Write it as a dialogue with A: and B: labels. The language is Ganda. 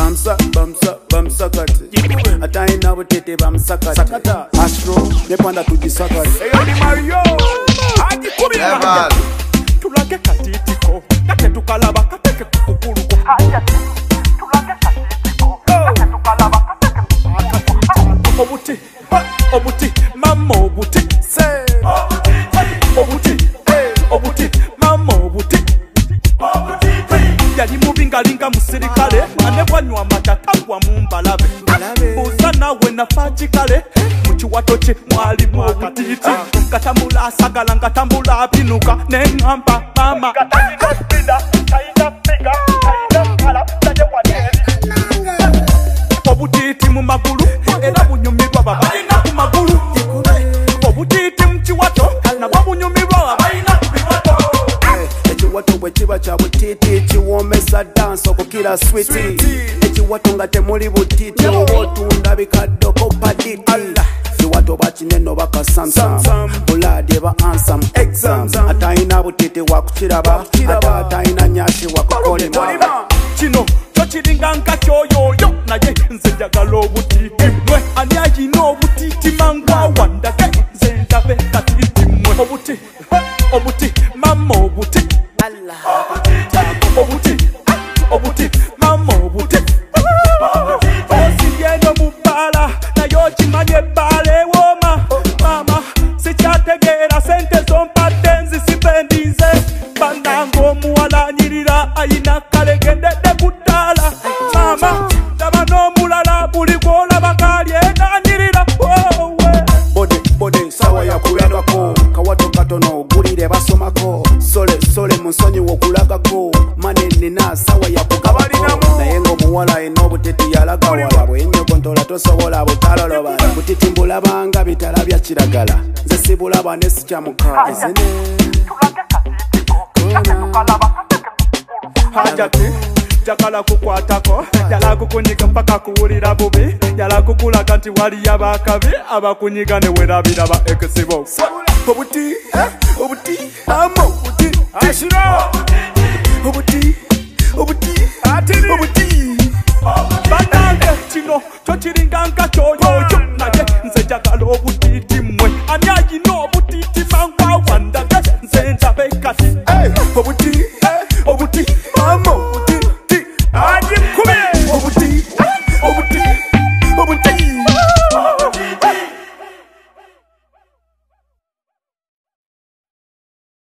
A: bamsakati ataina butete bamsakati Astro nepanda tujisakati
B: eyo ni Mario ajikubira tulage katitiko kate tukalaba kateke kukuluko tulage katitiko kate tukalaba kateke kukuluko obuti mama obuti se obuti mama obuti yali mubingalinga musirikale ane bwanywa amata tagwa mu mbalabe buuza nawe nafajikale mukiwato kye mwalimu akatiti katambula asagala ngatambula abinuka neŋŋamba mama obutiiti mu magulu era bunyumirwa babalina ku magulu obutiiti mu kiwato nabwo bunyumirwa abalina ku biwato
A: ekiwato bwe kiba kya butiiti kiwoomesa dansi okukira switi ekiwato nga temuli butiiti oba otunda bikaddoko paditi kiwato bakineno bakasamsam buladi eba ansam exams atayina butiiti wakukiraba ate atayina nyasi wakukolema
B: kino tokiringa nka kyoyoyo naye nze njagala obutiiti mwe ani ayina obutiiti mangwawa ndage nze ndabe katiiti mwe obuti mama obuti obuti mama obuti osibyeno mu bbaala naye okimanye ebbaala ewooma mama sikyategeera sente zompadde nzisipendinze bannanga omuwala anyirira ayina kalegendedde ku ddaala mama daba n'omulala buli gwolaba kaali enanyirira
A: bode sawa yakuyagako kawato katono ogulire basomako sole munsonyiwa okulagako manenina sawa yakugabako naye ng'omuwala ena obutiti yalagawala bwenyogontola tosobola butaloloba butiti mbulabanga bitala bya kiragala nze sibulaba ne sikyamuka
B: hajati jakala kukwatako yala kukunyiga mpaka kuwulira bubi yala kukulaga nti waliyo abakabi abakunyiga ne werabira ba ekisibo
A: obuti ama obuti
B: ashiro
A: obuti